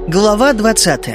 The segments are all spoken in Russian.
Глава 20.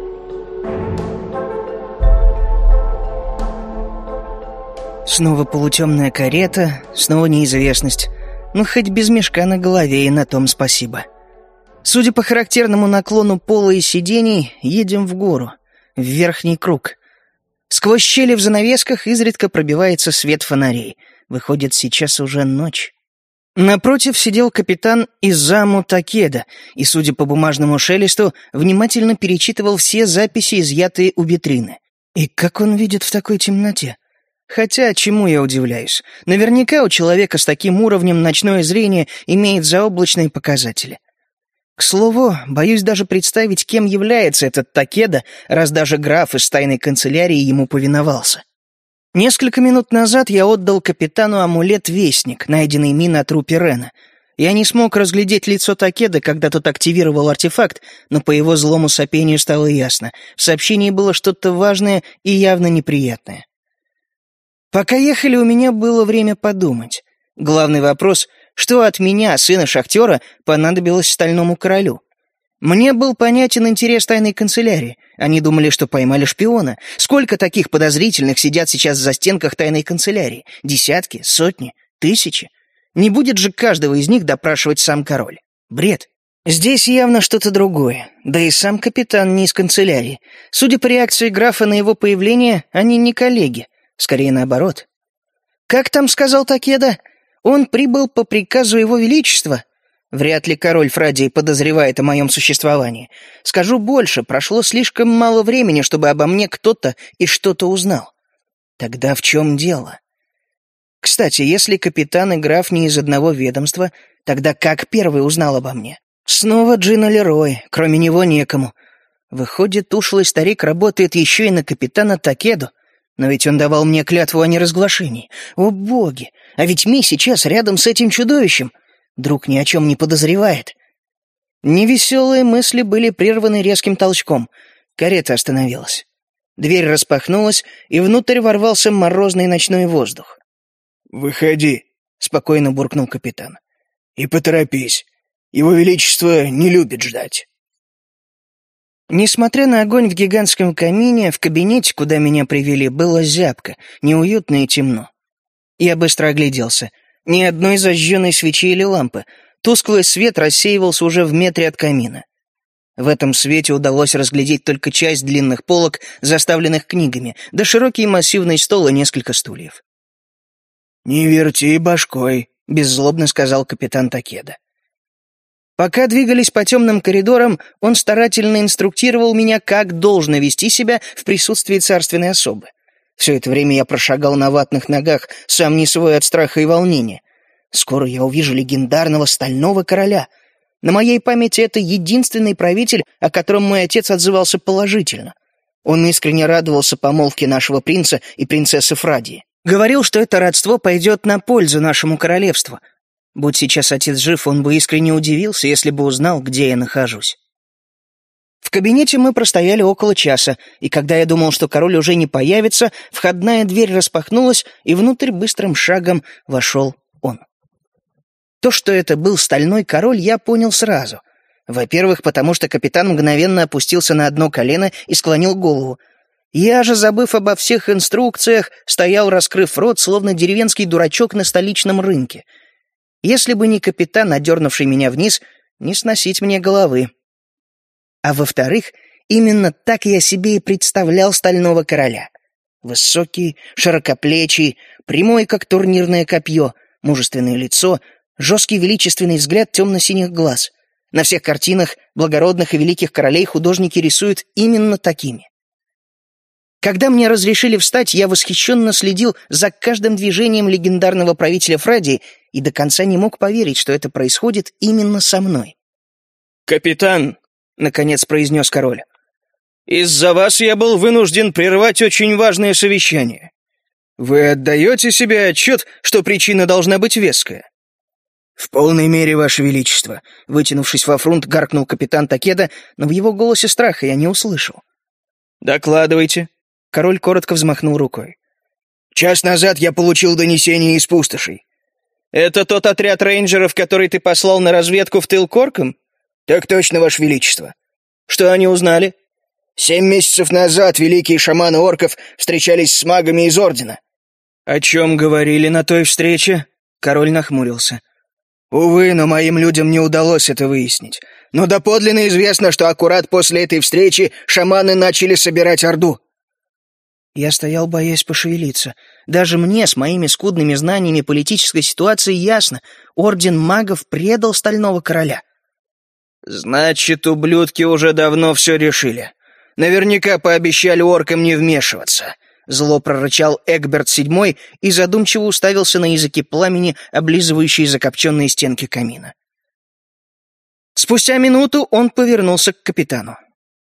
Снова полутемная карета, снова неизвестность. Ну, хоть без мешка на голове, и на том спасибо. Судя по характерному наклону пола и сидений, едем в гору, в верхний круг. Сквозь щели в занавесках изредка пробивается свет фонарей. Выходит, сейчас уже ночь. Напротив сидел капитан Изаму Такеда и, судя по бумажному шелесту, внимательно перечитывал все записи, изъятые у витрины. И как он видит в такой темноте? Хотя, чему я удивляюсь? Наверняка у человека с таким уровнем ночное зрение имеет заоблачные показатели. К слову, боюсь даже представить, кем является этот Такеда, раз даже граф из тайной канцелярии ему повиновался. Несколько минут назад я отдал капитану амулет-вестник, найденный ми на трупе Рена. Я не смог разглядеть лицо Такеды, когда тот активировал артефакт, но по его злому сопению стало ясно. В сообщении было что-то важное и явно неприятное. Пока ехали, у меня было время подумать. Главный вопрос, что от меня, сына шахтера, понадобилось стальному королю? Мне был понятен интерес тайной канцелярии. Они думали, что поймали шпиона. Сколько таких подозрительных сидят сейчас в застенках тайной канцелярии? Десятки? Сотни? Тысячи? Не будет же каждого из них допрашивать сам король. Бред. Здесь явно что-то другое. Да и сам капитан не из канцелярии. Судя по реакции графа на его появление, они не коллеги. Скорее наоборот. Как там сказал Такеда? Он прибыл по приказу его величества. Вряд ли король Фрадий подозревает о моем существовании. Скажу больше, прошло слишком мало времени, чтобы обо мне кто-то и что-то узнал. Тогда в чем дело? Кстати, если капитан и граф не из одного ведомства, тогда как первый узнал обо мне? Снова Джино Лерой, кроме него некому. Выходит, ушлый старик работает еще и на капитана Такеду. Но ведь он давал мне клятву о неразглашении. О боги! А ведь Ми сейчас рядом с этим чудовищем. Друг ни о чем не подозревает. Невеселые мысли были прерваны резким толчком. Карета остановилась. Дверь распахнулась, и внутрь ворвался морозный ночной воздух. «Выходи», — спокойно буркнул капитан. «И поторопись. Его Величество не любит ждать». Несмотря на огонь в гигантском камине, в кабинете, куда меня привели, было зябко, неуютно и темно. Я быстро огляделся. Ни одной зажженной свечи или лампы. Тусклый свет рассеивался уже в метре от камина. В этом свете удалось разглядеть только часть длинных полок, заставленных книгами, да широкий массивный стол и несколько стульев. «Не верти башкой», — беззлобно сказал капитан Такеда. Пока двигались по темным коридорам, он старательно инструктировал меня, как должно вести себя в присутствии царственной особы. Все это время я прошагал на ватных ногах, сам не свой от страха и волнения. Скоро я увижу легендарного стального короля. На моей памяти это единственный правитель, о котором мой отец отзывался положительно. Он искренне радовался помолвке нашего принца и принцессы Фрадии. Говорил, что это родство пойдет на пользу нашему королевству. Будь сейчас отец жив, он бы искренне удивился, если бы узнал, где я нахожусь. В кабинете мы простояли около часа, и когда я думал, что король уже не появится, входная дверь распахнулась, и внутрь быстрым шагом вошел он. То, что это был стальной король, я понял сразу. Во-первых, потому что капитан мгновенно опустился на одно колено и склонил голову. Я же, забыв обо всех инструкциях, стоял, раскрыв рот, словно деревенский дурачок на столичном рынке. Если бы не капитан, одернувший меня вниз, не сносить мне головы. А во-вторых, именно так я себе и представлял стального короля. Высокий, широкоплечий, прямой, как турнирное копье, мужественное лицо, жесткий величественный взгляд темно-синих глаз. На всех картинах благородных и великих королей художники рисуют именно такими. Когда мне разрешили встать, я восхищенно следил за каждым движением легендарного правителя Фрадии и до конца не мог поверить, что это происходит именно со мной. «Капитан», — наконец произнес король, — «из-за вас я был вынужден прервать очень важное совещание. Вы отдаете себе отчет, что причина должна быть веская?» «В полной мере, Ваше Величество», — вытянувшись во фрунт, гаркнул капитан Такеда, но в его голосе страха я не услышал. «Докладывайте». Король коротко взмахнул рукой. «Час назад я получил донесение из пустошей». «Это тот отряд рейнджеров, который ты послал на разведку в тыл Корком?» «Так точно, Ваше Величество». Что они узнали? 7 месяцев назад великие шаманы орков встречались с магами из Ордена. О чем говорили на той встрече? Король нахмурился. Увы, но моим людям не удалось это выяснить. Но доподлинно известно, что аккурат после этой встречи шаманы начали собирать орду. Я стоял, боясь пошевелиться. Даже мне, с моими скудными знаниями политической ситуации, ясно. Орден магов предал Стального Короля. Значит, ублюдки уже давно все решили. Наверняка пообещали оркам не вмешиваться. Зло прорычал Эгберт VII и задумчиво уставился на языки пламени, облизывающие закопченные стенки камина. Спустя минуту он повернулся к капитану.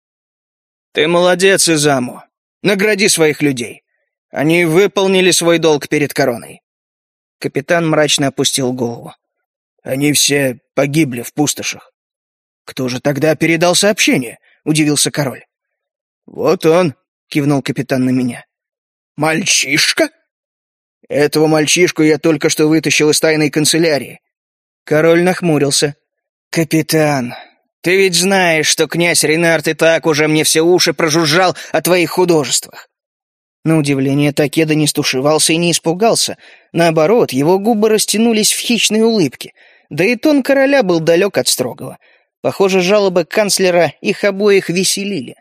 «Ты молодец, Изаму. Награди своих людей. Они выполнили свой долг перед короной». Капитан мрачно опустил голову. «Они все погибли в пустошах». «Кто же тогда передал сообщение?» — удивился король. «Вот он», — кивнул капитан на меня. «Мальчишка?» «Этого мальчишку я только что вытащил из тайной канцелярии». Король нахмурился. «Капитан, ты ведь знаешь, что князь Ренард и так уже мне все уши прожужжал о твоих художествах». На удивление Такеда не стушевался и не испугался. Наоборот, его губы растянулись в хищной улыбке. Да и тон короля был далек от строгого. Похоже, жалобы канцлера их обоих веселили.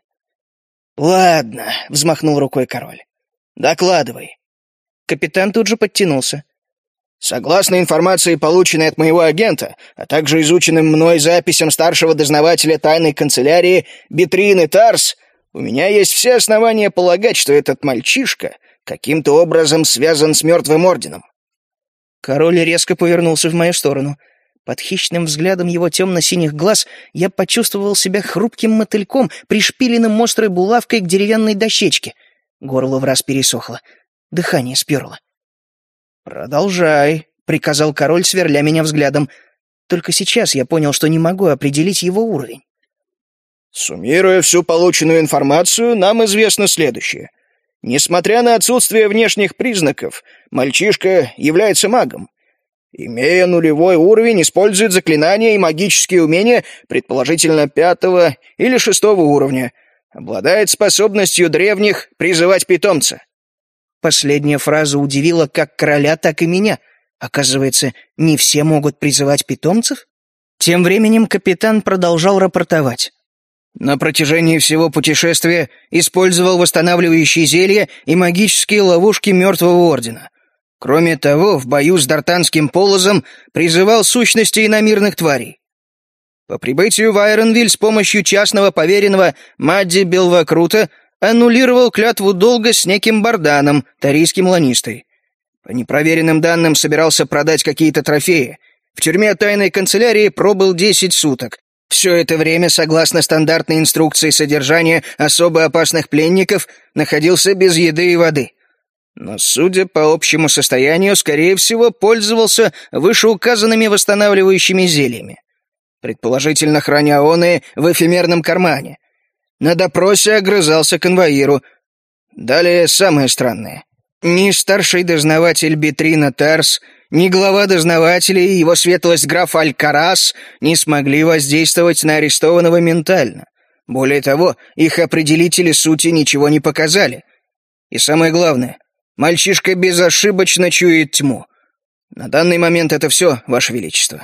«Ладно», — взмахнул рукой король. «Докладывай». Капитан тут же подтянулся. «Согласно информации, полученной от моего агента, а также изученным мной записям старшего дознавателя тайной канцелярии Битрины Тарс, у меня есть все основания полагать, что этот мальчишка каким-то образом связан с Мертвым Орденом». Король резко повернулся в мою сторону. Под хищным взглядом его темно-синих глаз я почувствовал себя хрупким мотыльком, пришпиленным острой булавкой к деревянной дощечке. Горло враз пересохло. Дыхание сперло. «Продолжай», — приказал король, сверля меня взглядом. Только сейчас я понял, что не могу определить его уровень. «Суммируя всю полученную информацию, нам известно следующее. Несмотря на отсутствие внешних признаков, мальчишка является магом. Имея нулевой уровень, использует заклинания и магические умения, предположительно 5 или 6 уровня. Обладает способностью древних призывать питомца». Последняя фраза удивила как короля, так и меня. Оказывается, не все могут призывать питомцев? Тем временем капитан продолжал рапортовать. На протяжении всего путешествия использовал восстанавливающие зелья и магические ловушки Мертвого Ордена. Кроме того, в бою с дартанским полозом призывал сущности иномирных тварей. По прибытию в Айронвиль с помощью частного поверенного Мадди Белвакрута аннулировал клятву долга с неким Барданом, тарийским ланистой. По непроверенным данным собирался продать какие-то трофеи. В тюрьме тайной канцелярии пробыл 10 суток. Все это время, согласно стандартной инструкции содержания особо опасных пленников, находился без еды и воды. Но, судя по общему состоянию, скорее всего, пользовался вышеуказанными восстанавливающими зельями. Предположительно, храня оные в эфемерном кармане. На допросе огрызался конвоиру. Далее самое странное. Ни старший дознаватель Битрина Тарс, ни глава дознавателей, его светлость граф Алькарас не смогли воздействовать на арестованного ментально. Более того, их определители сути ничего не показали. И самое главное, мальчишка безошибочно чует тьму. На данный момент это все, Ваше Величество».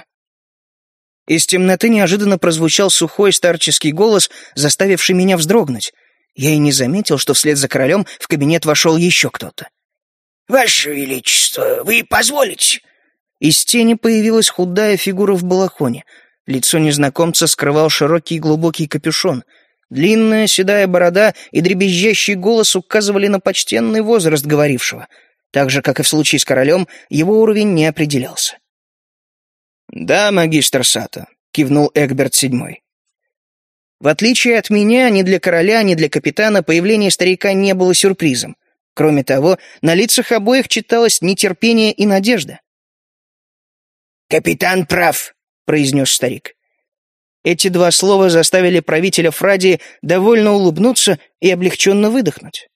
Из темноты неожиданно прозвучал сухой старческий голос, заставивший меня вздрогнуть. Я и не заметил, что вслед за королем в кабинет вошел еще кто-то. «Ваше Величество, вы позволите?» Из тени появилась худая фигура в балахоне. Лицо незнакомца скрывал широкий глубокий капюшон. Длинная седая борода и дребезжащий голос указывали на почтенный возраст говорившего. Так же, как и в случае с королем, его уровень не определялся. «Да, магистр Сато», — кивнул Эгберт VII. В отличие от меня, ни для короля, ни для капитана появление старика не было сюрпризом. Кроме того, на лицах обоих читалось нетерпение и надежда. «Капитан прав», — произнес старик. Эти два слова заставили правителя Фрадии довольно улыбнуться и облегченно выдохнуть.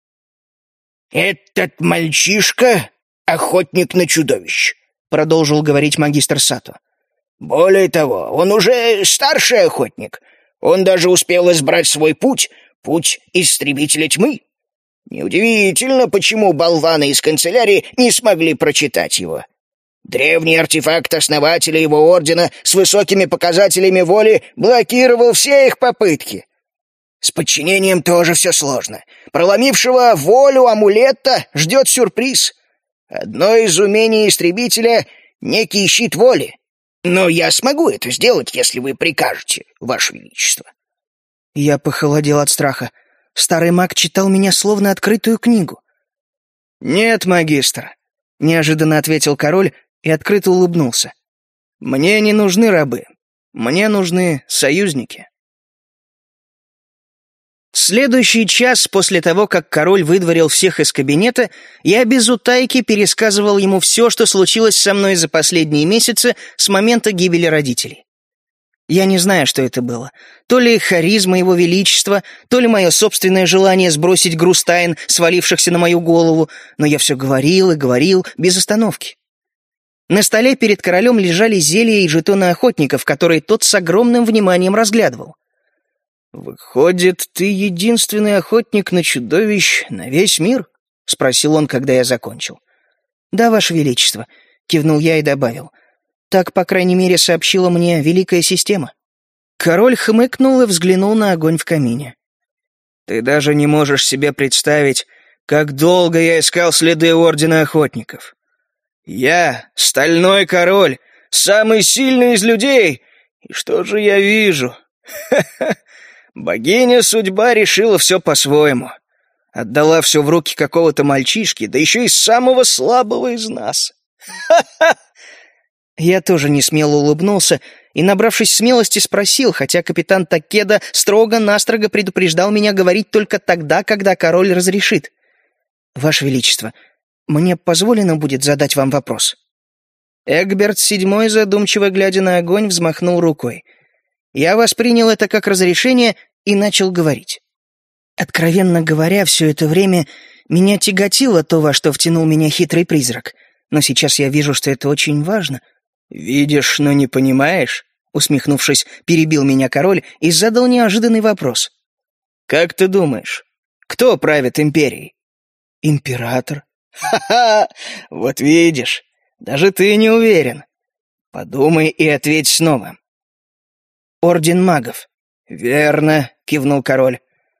«Этот мальчишка — охотник на чудовищ», — продолжил говорить магистр Сато. «Более того, он уже старший охотник. Он даже успел избрать свой путь истребителя тьмы. Неудивительно, почему болваны из канцелярии не смогли прочитать его. Древний артефакт основателя его ордена с высокими показателями воли блокировал все их попытки. С подчинением тоже все сложно. Проломившего волю амулета ждет сюрприз. Одно из умений истребителя — некий щит воли. Но я смогу это сделать, если вы прикажете, Ваше Величество. Я похолодел от страха. Старый маг читал меня словно открытую книгу. «Нет, магистр», — неожиданно ответил король и открыто улыбнулся. «Мне не нужны рабы. Мне нужны союзники». В следующий час после того, как король выдворил всех из кабинета, я без утайки пересказывал ему все, что случилось со мной за последние месяцы с момента гибели родителей. Я не знаю, что это было. То ли харизма его величества, то ли мое собственное желание сбросить груз тайн, свалившихся на мою голову, но я все говорил и говорил без остановки. На столе перед королем лежали зелья и жетоны охотников, которые тот с огромным вниманием разглядывал. «Выходит, ты единственный охотник на чудовищ на весь мир?» — спросил он, когда я закончил. «Да, Ваше Величество», — кивнул я и добавил. «Так, по крайней мере, сообщила мне Великая Система». Король хмыкнул и взглянул на огонь в камине. «Ты даже не можешь себе представить, как долго я искал следы Ордена Охотников. Я — Стальной Король, самый сильный из людей, и что же я вижу? Ха-ха! Богиня судьба решила все по-своему. Отдала все в руки какого-то мальчишки, да еще и самого слабого из нас. Ха-ха!» Я тоже несмело улыбнулся и, набравшись смелости, спросил, хотя капитан Такеда строго-настрого предупреждал меня говорить только тогда, когда король разрешит. «Ваше Величество, мне позволено будет задать вам вопрос?» Эгберт VII, задумчиво глядя на огонь, взмахнул рукой. Я воспринял это как разрешение и начал говорить. Откровенно говоря, все это время меня тяготило то, во что втянул меня хитрый призрак. Но сейчас я вижу, что это очень важно. «Видишь, но не понимаешь?» Усмехнувшись, перебил меня король и задал неожиданный вопрос. «Как ты думаешь, кто правит империей?» «Император». «Ха-ха! Вот видишь, даже ты не уверен. Подумай и ответь снова». «Орден магов». «Верно», — кивнул король.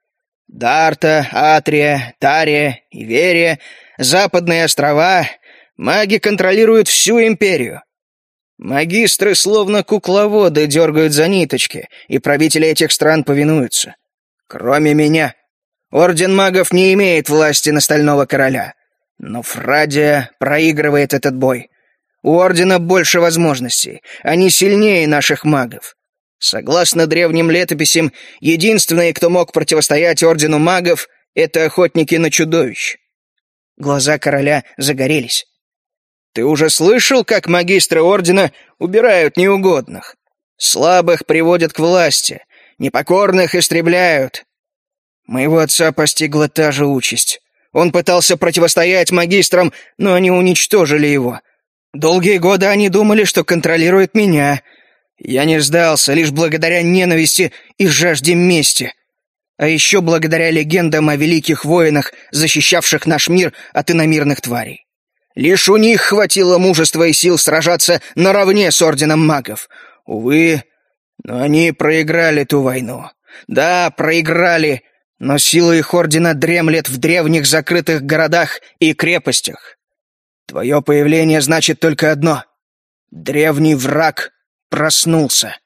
«Дарта, Атрия, Тария, Иверия, Западные острова. Маги контролируют всю империю. Магистры словно кукловоды дергают за ниточки, и правители этих стран повинуются. Кроме меня. Орден магов не имеет власти на Стального Короля. Но Фрадия проигрывает этот бой. У Ордена больше возможностей. Они сильнее наших магов. Согласно древним летописям, единственные, кто мог противостоять Ордену магов, это охотники на чудовищ». Глаза короля загорелись. «Ты уже слышал, как магистры Ордена убирают неугодных? Слабых приводят к власти, непокорных истребляют. Моего отца постигла та же участь. Он пытался противостоять магистрам, но они уничтожили его. Долгие годы они думали, что контролируют меня. Я не сдался лишь благодаря ненависти и жажде мести. А еще благодаря легендам о великих воинах, защищавших наш мир от иномирных тварей. Лишь у них хватило мужества и сил сражаться наравне с Орденом магов. Увы, но они проиграли ту войну. Да, проиграли, но сила их Ордена дремлет в древних закрытых городах и крепостях. Твое появление значит только одно. Древний враг проснулся.